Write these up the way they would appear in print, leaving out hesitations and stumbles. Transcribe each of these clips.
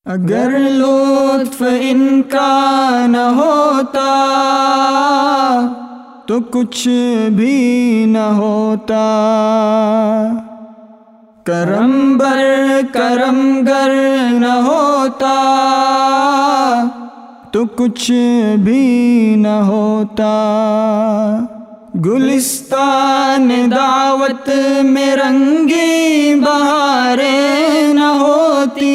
اگر لطف ان کا نہ ہوتا تو کچھ بھی نہ ہوتا، کرم بر کرم گر نہ ہوتا تو کچھ بھی نہ ہوتا، گلستان دعوت میں رنگی بہاریں نہ ہوتی،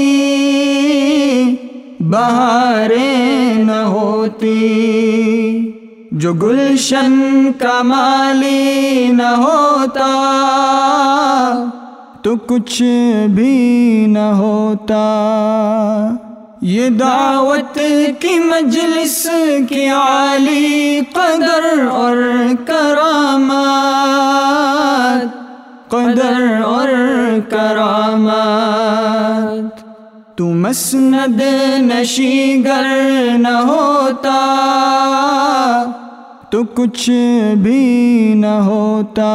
بہاریں نہ ہوتی، جو گلشن کا مالی نہ ہوتا تو کچھ بھی نہ ہوتا، یہ دعوت کی مجلس کی عالی قدر اور کرامات، قدر اور کرامات، تو مسند نشیگر نہ ہوتا تو کچھ بھی نہ ہوتا،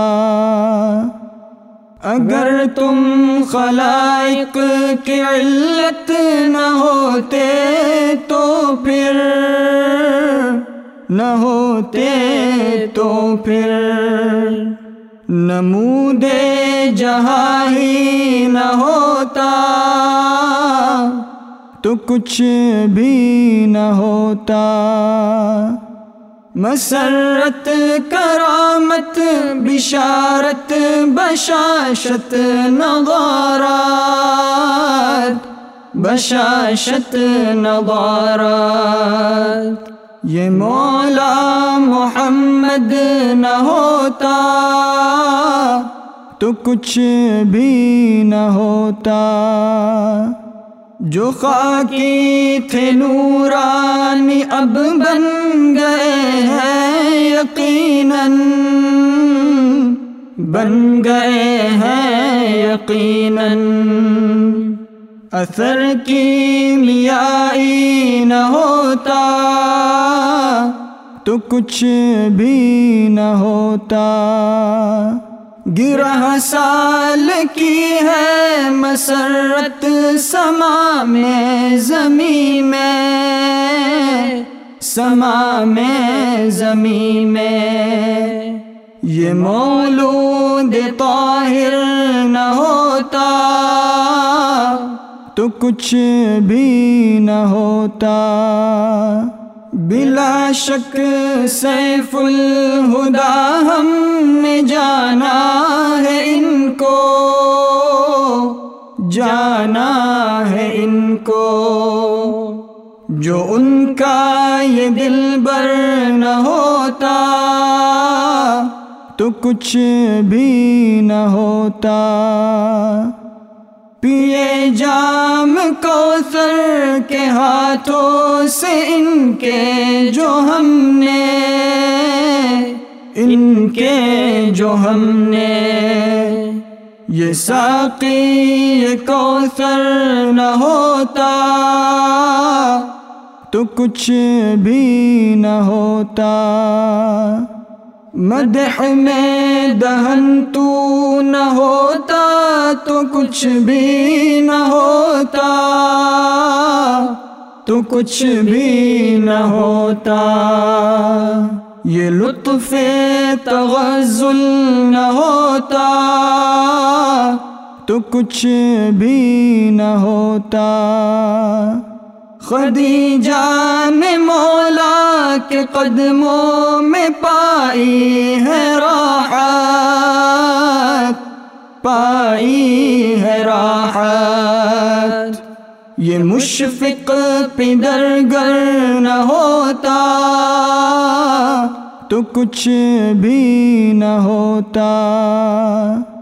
اگر تم خلائق کی علت نہ ہوتے تو پھر نہ ہوتے تو پھر نمود جہاں ہی نہ ہوتا تو کچھ بھی نہ ہوتا، مسرت کرامت بشارت بشاشت نظارات، بشاشت نظارات، یہ مولا محمد نہ ہوتا تو کچھ بھی نہ ہوتا، جو خاکی تھے نورانی اب بن گئے ہیں یقیناً، بن گئے ہیں یقیناً، اثر کیمیائی نہ ہوتا تو کچھ بھی نہ ہوتا، گرہ سال کی ہے مسرت سما میں زمین میں، سما میں زمین میں، یہ مولود طاہر نہ ہوتا تو کچھ بھی نہ ہوتا، بلا شک سیف الہدا ہم نے جانا ہے ان کو، جانا ہے ان کو، جو ان کا یہ دلبر نہ ہوتا تو کچھ بھی نہ ہوتا، پیے جام کوثر کے ہاتھوں سے ان کے جو ہم نے، ان کے جو ہم نے، یہ ساقی یہ کوثر نہ ہوتا تو کچھ بھی نہ ہوتا، مدح میں دہن تو نہ ہوتا تو کچھ بھی نہ ہوتا، تو کچھ بھی نہ ہوتا، یہ لطف تغزل نہ ہوتا تو کچھ بھی نہ ہوتا، خدیجہ نے مولا کے قدموں میں پائی ہے راحت، پائی ہے راحت، یہ مشفق پدر گر نہ ہوتا تو کچھ بھی نہ ہوتا،